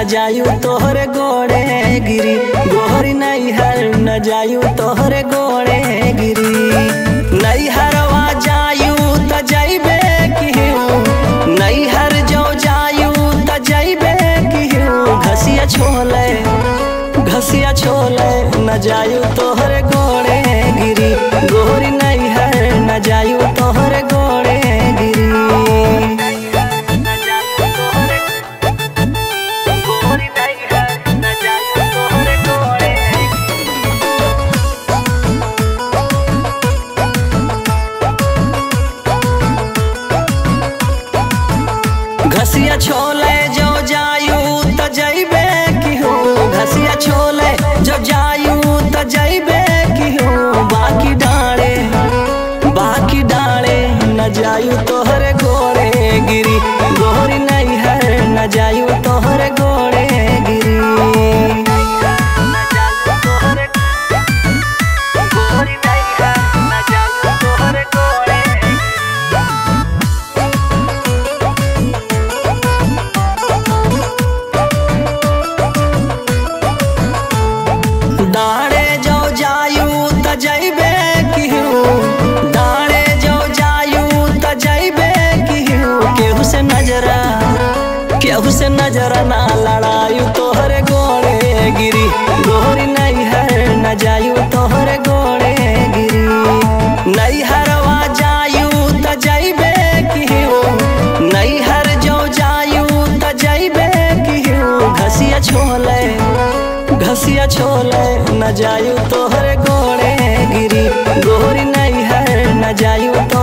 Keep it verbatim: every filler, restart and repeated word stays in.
जायू तोहरे गोड़े गिरी, गोहरी नैहर न जायू तोहरे गोड़े गिरी। नैहरवा जायू त जैबे किहूँ, नैहर जो जायू त जैबे किहूँ। घसिया छोले घसिया छोले न जायू तोहरे गोड़े गिरी, गोहरी नैहर न जायू तोहरे गोड़े गिरी। घसिया छोले जो जायू त जैबे किहूँ, घसिया छोले जो जायू त जैबे किहूँ। बाकी डाले बाकी डाले न जायू तोहरे गोड़े गिरी, गोहरी नैहर न जायू तोहरे गोड़े गिरी। दाड़े जो जायू त जैबे किहूँ, दाड़े जो जायू त जैबे किहूँ। केहू से नजरा केहू से नजरा ना लड़ायू तोहरे गोड़े गिरी, गोहरी नैहर न जायू तोहरे गोड़े गिरी। नैहरवा जायू त जैबे किहूँ, नैहर जो जायू त जैबे किहूँ। घसिया छोले घसिया छोले न जायू तोहरे गोड़े गिरी, गोहरी नैहर न जायू।